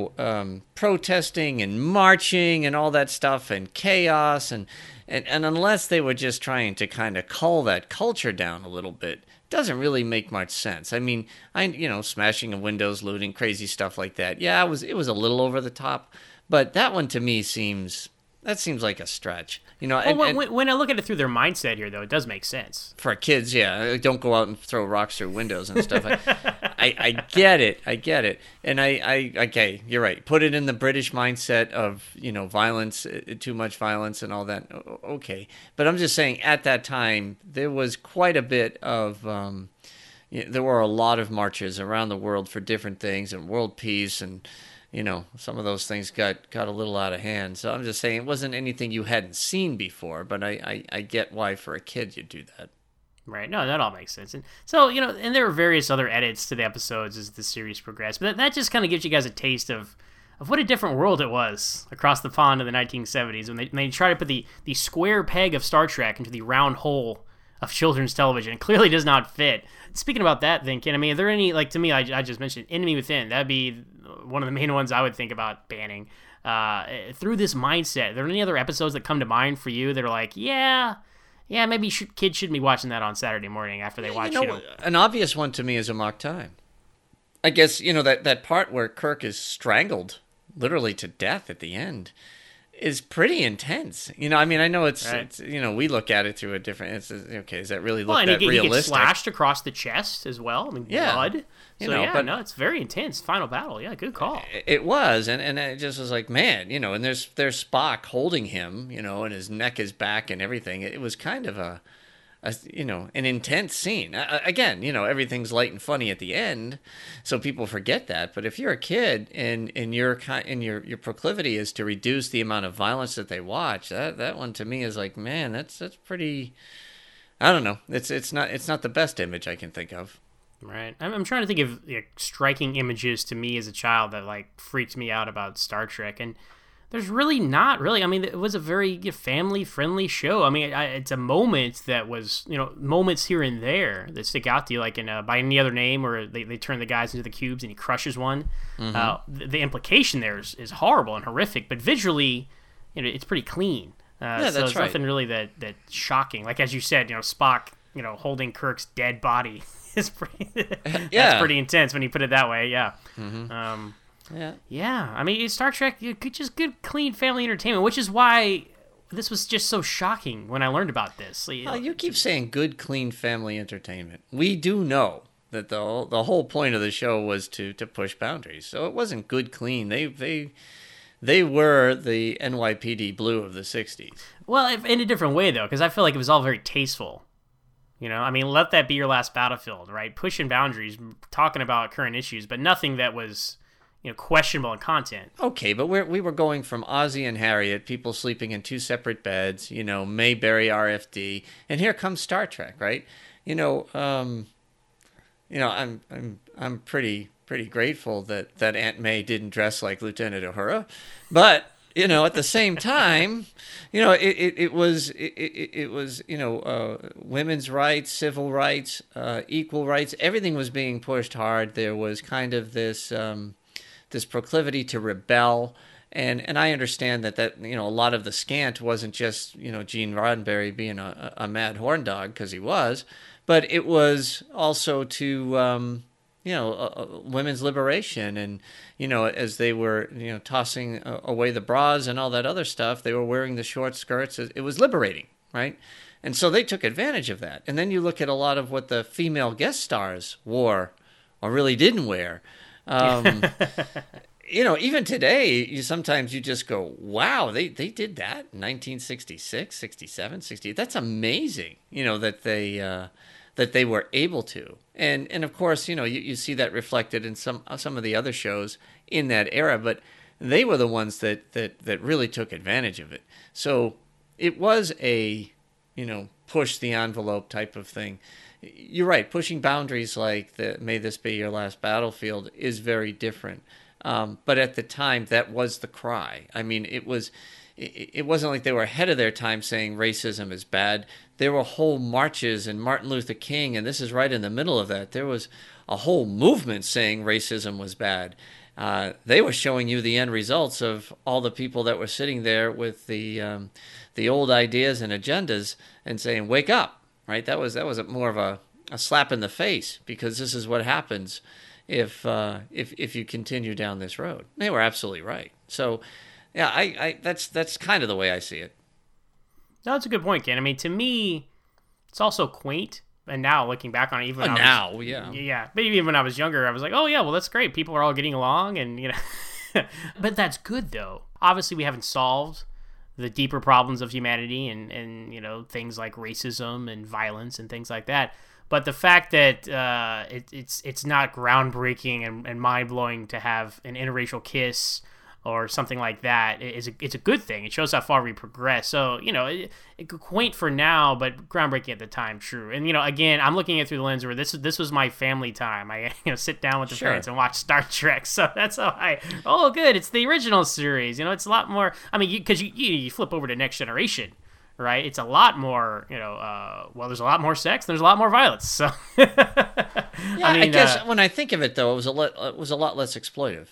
protesting and marching and all that stuff and chaos. And unless they were just trying to kind of cull that culture down a little bit, doesn't really make much sense. I mean, smashing of windows, looting, crazy stuff like that. Yeah, it was a little over the top, but that one to me seems like a stretch. When I look at it through their mindset here, though, it does make sense. For kids, yeah, don't go out and throw rocks through windows and stuff. I get it, and okay, you're right. Put it in the British mindset of violence, too much violence, and all that. Okay, but I'm just saying, at that time, there was quite a bit of. There were a lot of marches around the world for different things and world peace and. Some of those things got a little out of hand. So I'm just saying it wasn't anything you hadn't seen before, but I get why for a kid you'd do that. Right. No, that all makes sense. And so, and there were various other edits to the episodes as the series progressed, but that just kind of gives you guys a taste of what a different world it was across the pond in the 1970s when they try to put the square peg of Star Trek into the round hole of children's television. It clearly does not fit. Speaking about that, then, Ken, I mean, are there any, to me, I just mentioned Enemy Within. That'd be one of the main ones I would think about banning. Through this mindset, are there any other episodes that come to mind for you that are like, yeah, maybe kids shouldn't be watching that on Saturday morning after they watch, An obvious one to me is Amok Time. I guess, that part where Kirk is strangled literally to death at the end is pretty intense. I mean, I know it's we look at it through a different. Okay, is that really realistic? He gets slashed across the chest as well. I mean, blood. It's very intense. Final battle. Yeah, good call. It was, and it just was like, man, and there's Spock holding him, and his neck is back and everything. It was kind of an intense scene. Again, everything's light and funny at the end, so people forget that. But if you're a kid and your proclivity is to reduce the amount of violence that they watch, that one to me is like, man, that's pretty. I don't know. It's not the best image I can think of. Right. I'm trying to think of striking images to me as a child that freaked me out about Star Trek, and there's really not really. I mean, it was a very family-friendly show. I mean, it's a moment that was, moments here and there that stick out to you, like in By Any Other Name, where they turn the guys into the cubes and he crushes one. Mm-hmm. The implication there is horrible and horrific, but visually, it's pretty clean. Yeah, so that's right. Nothing really that shocking. Like as you said, Spock, holding Kirk's dead body is pretty. That's pretty intense when you put it that way. Yeah. Mm-hmm. Yeah. I mean, Star Trek, just good, clean family entertainment, which is why this was just so shocking when I learned about this. You keep saying good, clean family entertainment. We do know that the whole point of the show was to push boundaries. So it wasn't good, clean. They were the NYPD Blue of the 60s. Well, in a different way, though, because I feel like it was all very tasteful. I mean, let that be your last battlefield, right? Pushing boundaries, talking about current issues, but nothing that was, questionable in content. Okay, but we were going from Ozzy and Harriet, people sleeping in two separate beds, Mayberry RFD, and here comes Star Trek, right? I'm pretty grateful that Aunt May didn't dress like Lieutenant Uhura, but at the same time, it was women's rights, civil rights, equal rights. Everything was being pushed hard. There was kind of this proclivity to rebel, and I understand that a lot of the scant wasn't just Gene Roddenberry being a mad horn dog, because he was, but it was also to women's liberation, and as they were tossing away the bras and all that other stuff, they were wearing the short skirts. It was liberating, right? And so they took advantage of that. And then you look at a lot of what the female guest stars wore or really didn't wear. Even today, sometimes you just go, wow, they did that in 1966, 67, 68. That's amazing, that they were able to. And of course, you see that reflected in some of the other shows in that era, but they were the ones that really took advantage of it. So it was a, push the envelope type of thing. You're right, pushing boundaries like May This Be Your Last Battlefield is very different. But at the time, that was the cry. I mean, it wasn't like they were ahead of their time saying racism is bad. There were whole marches and Martin Luther King, and this is right in the middle of that. There was a whole movement saying racism was bad. They were showing you the end results of all the people that were sitting there with the old ideas and agendas and saying, "Wake up!" Right? That was more of a slap in the face, because this is what happens if you continue down this road. They were absolutely right. So, yeah, I that's kind of the way I see it. No, that's a good point, Ken. I mean, to me, it's also quaint. And now, looking back on it, even when yeah. But even when I was younger, I was like, oh, yeah, well, that's great. People are all getting along, and, you know. But that's good, though. Obviously, we haven't solved the deeper problems of humanity and you know, things like racism and violence and things like that. But the fact that it's not groundbreaking and mind-blowing to have an interracial kiss or something like that, it's a good thing. It shows how far we progress. So, you know, it quaint for now, but groundbreaking at the time, true. And, you know, again, I'm looking at it through the lens where this was my family time. I, you know, sit down with the parents and watch Star Trek. So that's how good, it's the original series. You know, it's a lot more, I mean, because you flip over to Next Generation, right? It's a lot more, you know, well, there's a lot more sex, there's a lot more violence. So, I guess when I think of it, though, it was a lot less exploitive.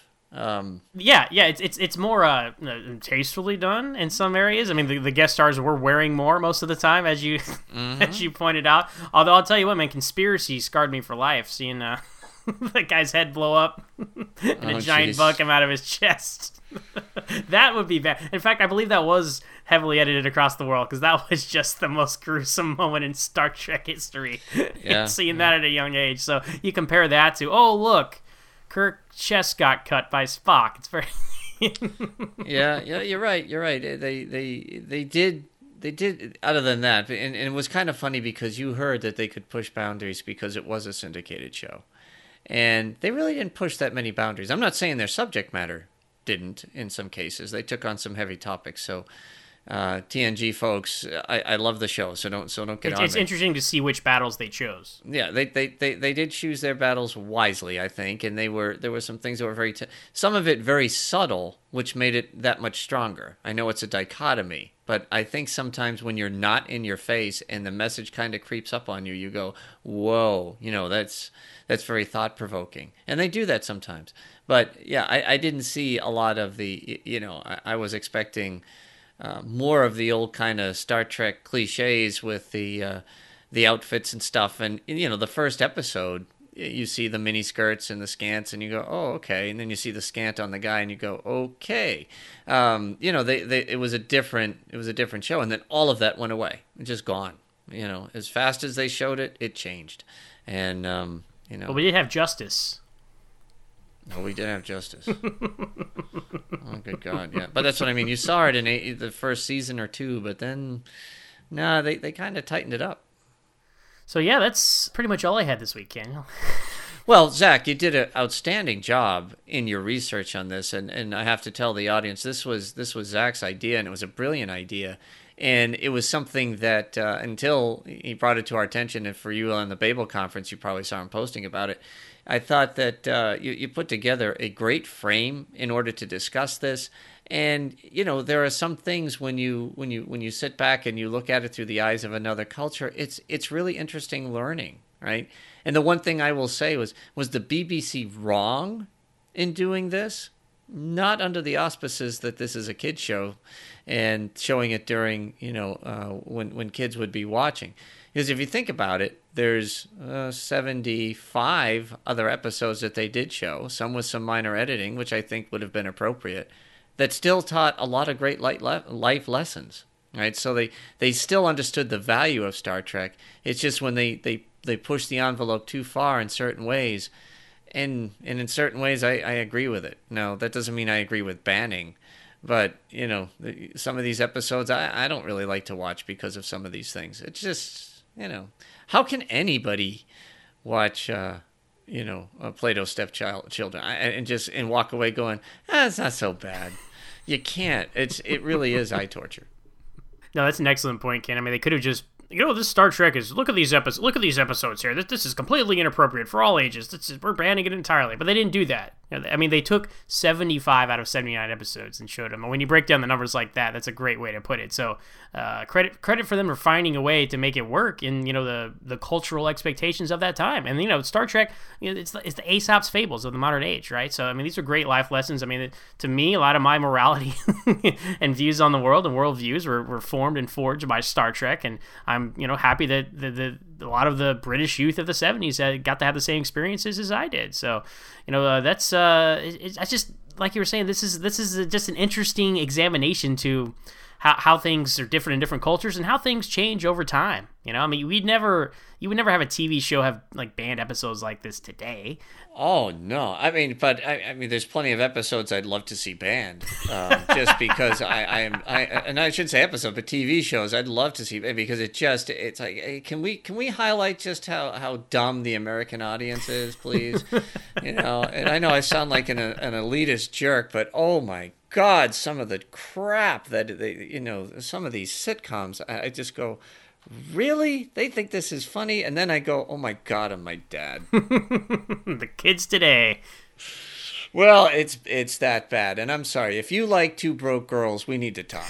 It's more tastefully done in some areas. I mean, the guest stars were wearing more most of the time, as you as you pointed out. Although I'll tell you what, man, Conspiracy scarred me for life. Seeing that guy's head blow up and a giant bug come out of his chest. That would be bad. In fact, I believe that was heavily edited across the world, because that was just the most gruesome moment in Star Trek history. Seeing that at a young age. So you compare that to, oh, look, Kirk's chest got cut by Spock. It's very yeah, you're right. They did. Other than that, and it was kind of funny because you heard that they could push boundaries because it was a syndicated show, and they really didn't push that many boundaries. I'm not saying their subject matter didn't. In some cases, they took on some heavy topics. So, TNG folks, I love the show, so don't get on. It's interesting to see which battles they chose. Yeah, they did choose their battles wisely, I think, and there were some things that were some of it very subtle, which made it that much stronger. I know it's a dichotomy, but I think sometimes when you're not in your face and the message kind of creeps up on you, you go, whoa, you know, that's very thought provoking, and they do that sometimes. But yeah, I didn't see a lot of the, you know, I was expecting more of the old kind of Star Trek cliches with the outfits and stuff. And, you know, the first episode, you see the mini skirts and the skants and you go, oh, okay. And then you see the scant on the guy and you go, okay. You know, it was a different show. And then all of that went away. It just gone. You know, as fast as they showed it, it changed. And, you know. But we did have Justice. No, we did have Justice. Oh, good God, yeah. But that's what I mean. You saw it in the first season or two, but then, they kind of tightened it up. So, yeah, that's pretty much all I had this week, Daniel. Well, Zach, you did an outstanding job in your research on this, and I have to tell the audience, this was Zach's idea, and it was a brilliant idea. And it was something that, until he brought it to our attention, and for you on the Babel conference, you probably saw him posting about it, I thought that you put together a great frame in order to discuss this. And, you know, there are some things when you sit back and you look at it through the eyes of another culture, it's really interesting learning, right? And the one thing I will say was the BBC wrong in doing this? Not under the auspices that this is a kid's show and showing it during, you know, when kids would be watching. Because if you think about it, there's 75 other episodes that they did show, some with some minor editing, which I think would have been appropriate, that still taught a lot of great life lessons, right? So they still understood the value of Star Trek. It's just when they push the envelope too far in certain ways, and in certain ways I agree with it. Now, that doesn't mean I agree with banning, but, you know, some of these episodes I don't really like to watch because of some of these things. It's just... You know, how can anybody watch, you know, Plato's Stepchildren and walk away going, it's not so bad? You can't. It really is eye torture. No, that's an excellent point, Ken. I mean, they could have just, you know, this Star Trek is, look at these episodes here. This is completely inappropriate for all ages. We're banning it entirely. But they didn't do that. You know, I mean, they took 75 out of 79 episodes and showed them. And when you break down the numbers like that, that's a great way to put it. So credit for them for finding a way to make it work in, you know, the cultural expectations of that time. And, you know, Star Trek, you know, it's the Aesop's fables of the modern age, right? So, I mean, these are great life lessons. I mean, to me, a lot of my morality and views on the world and worldviews were formed and forged by Star Trek. And I'm, you know, happy that a lot of the British youth of the 70s got to have the same experiences as I did. So, you know, that's I just, like you were saying, this is just an interesting examination to how things are different in different cultures and how things change over time. You know, I mean, you would never have a TV show have like banned episodes like this today. Oh no! I mean, but I mean, there's plenty of episodes I'd love to see banned, just because and I shouldn't say episode, but TV shows I'd love to see, because it's like, hey, can we highlight just how dumb the American audience is, please? You know, and I know I sound like an elitist jerk, but oh my God, some of the crap that some of these sitcoms, I just go, really? They think this is funny? And then I go, oh my God, I'm my dad. The kids today. Well, it's that bad. And I'm sorry. If you like Two Broke Girls, we need to talk.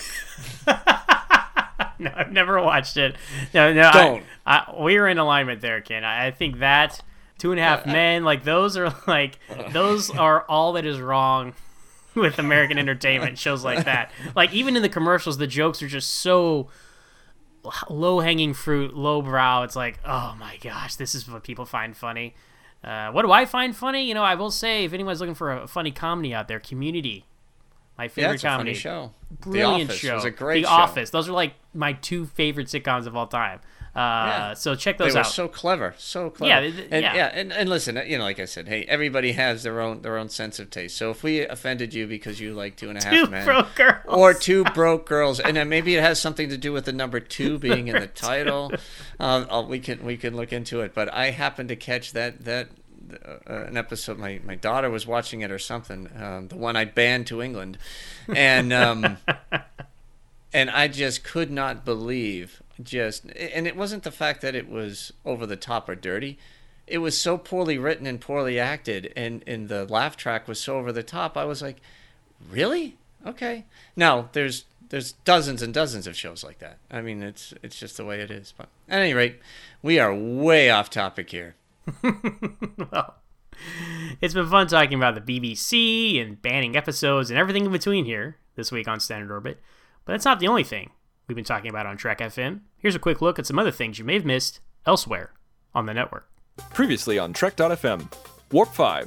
No, I've never watched it. No, don't. We're in alignment there, Ken. I think that Two and a Half Men, those are all that is wrong with American entertainment shows like that. Like, even in the commercials, the jokes are just so low-hanging fruit, lowbrow. It's like, oh my gosh, this is what people find funny. What do I find funny? You know, I will say, if anyone's looking for a funny comedy out there, Community, my favorite comedy. Funny show. Brilliant The Office show. was a great The show. Office. Those are like my two favorite sitcoms of all time. So check those out. They were so clever. Yeah, and listen, you know, like I said, hey, everybody has their own sense of taste. So if we offended you because you like Two and a Half Men, Broke Girls, or Two Broke Girls, and then maybe it has something to do with the number 2 being in the title, we can look into it. But I happened to catch that an episode. My daughter was watching it or something. The one I banned to England, and and I just could not believe. And it wasn't the fact that it was over the top or dirty. It was so poorly written and poorly acted, and the laugh track was so over the top. I was like, really? Okay. Now there's dozens and dozens of shows like that. I mean, it's just the way it is. But at any rate, we are way off topic here. Well, it's been fun talking about the BBC and banning episodes and everything in between here this week on Standard Orbit. But that's not the only thing we've been talking about on Trek FM. Here's a quick look at some other things you may have missed elsewhere on the network. Previously on Trek.fm, Warp 5.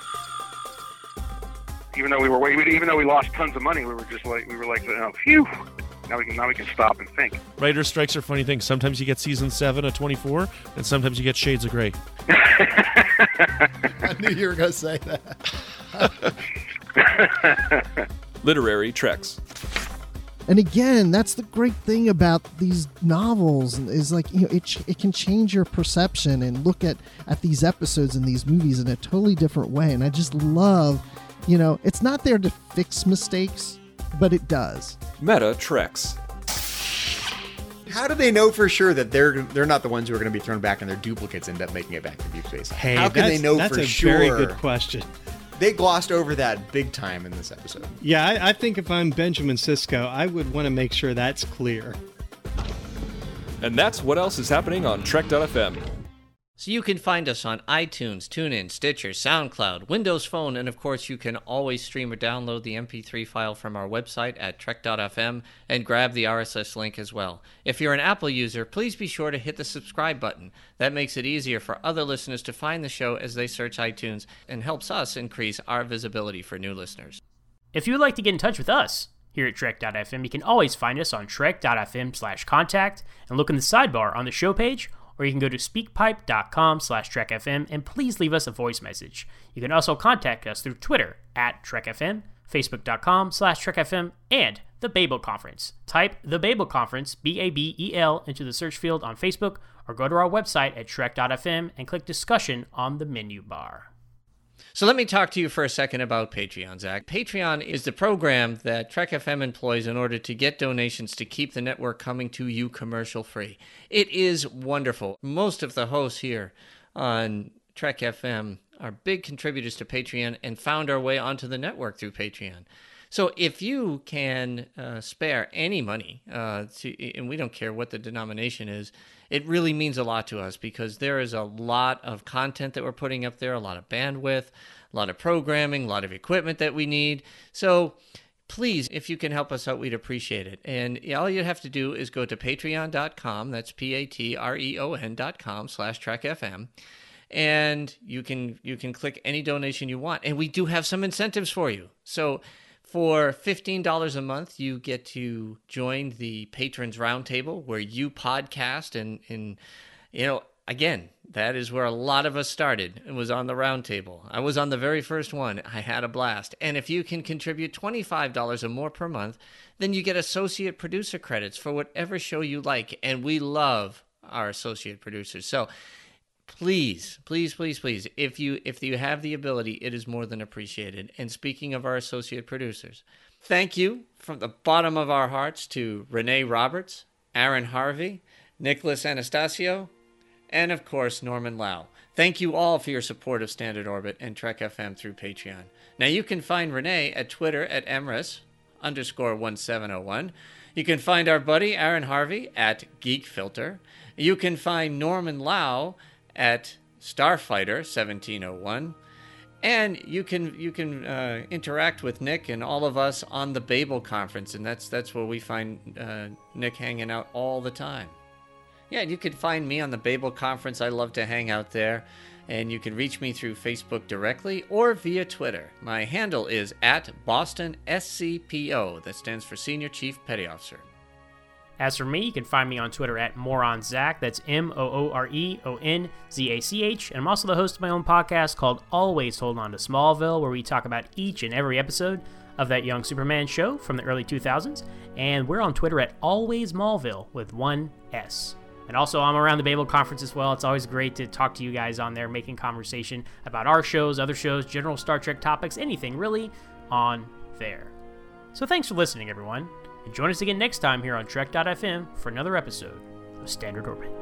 Even though we lost tons of money, we were like, phew. Now we can stop and think. Writer strikes are funny things. Sometimes you get season 7 of 24, and sometimes you get Shades of Grey. I knew you were going to say that. Literary Treks. And again, that's the great thing about these novels is, like, you know, it can change your perception and look at these episodes and these movies in a totally different way. And I just love, you know, it's not there to fix mistakes, but it does. Meta Treks. How do they know for sure that they're not the ones who are going to be thrown back and their duplicates end up making it back to Deep Space? Hey, how can they know for sure? That's a very good question. They glossed over that big time in this episode. Yeah, I think if I'm Benjamin Sisko, I would want to make sure that's clear. And that's what else is happening on Trek.fm. So you can find us on iTunes, TuneIn, Stitcher, SoundCloud, Windows Phone, and of course you can always stream or download the MP3 file from our website at trek.fm and grab the RSS link as well. If you're an Apple user, please be sure to hit the subscribe button. That makes it easier for other listeners to find the show as they search iTunes and helps us increase our visibility for new listeners. If you would like to get in touch with us here at Trek.fm, you can always find us on trek.fm/contact and look in the sidebar on the show page, or you can go to speakpipe.com/TrekFM and please leave us a voice message. You can also contact us through Twitter at TrekFM, Facebook.com/TrekFM, and the Babel Conference. Type the Babel Conference, Babel, into the search field on Facebook, or go to our website at Trek.fm and click discussion on the menu bar. So let me talk to you for a second about Patreon, Zach. Patreon is the program that Trek FM employs in order to get donations to keep the network coming to you commercial-free. It is wonderful. Most of the hosts here on Trek FM are big contributors to Patreon and found our way onto the network through Patreon. So if you can spare any money, and we don't care what the denomination is, it really means a lot to us because there is a lot of content that we're putting up there, a lot of bandwidth, a lot of programming, a lot of equipment that we need. So please, if you can help us out, we'd appreciate it. And all you have to do is go to patreon.com, that's patreon.com/TrekFM, and you can click any donation you want. And we do have some incentives for you. So for $15 a month, you get to join the Patrons Roundtable where you podcast and again, that is where a lot of us started. It was on the Roundtable. I was on the very first one. I had a blast. And if you can contribute $25 or more per month, then you get associate producer credits for whatever show you like. And we love our associate producers. So please, please, please, please, if you have the ability, it is more than appreciated. And speaking of our associate producers, thank you from the bottom of our hearts to Renee Roberts, Aaron Harvey, Nicholas Anastasio, and of course, Norman Lau. Thank you all for your support of Standard Orbit and Trek FM through Patreon. Now you can find Renee at Twitter at Emrys_1701. You can find our buddy Aaron Harvey at GeekFilter. You can find Norman Lau at Starfighter1701. And you can interact with Nick and all of us on the Babel Conference, and that's where we find Nick hanging out all the time. Yeah, and you can find me on the Babel Conference. I love to hang out there. And you can reach me through Facebook directly or via Twitter. My handle is at BostonSCPO. That stands for Senior Chief Petty Officer. As for me, you can find me on Twitter at MoronZach. That's MOOREONZACH. And I'm also the host of my own podcast called Always Hold On to Smallville, where we talk about each and every episode of that young Superman show from the early 2000s. And we're on Twitter at Always Smallville with one S. And also, I'm around the Babel Conference as well. It's always great to talk to you guys on there, making conversation about our shows, other shows, general Star Trek topics, anything really on there. So thanks for listening, everyone. And join us again next time here on Trek.fm for another episode of Standard Orbit.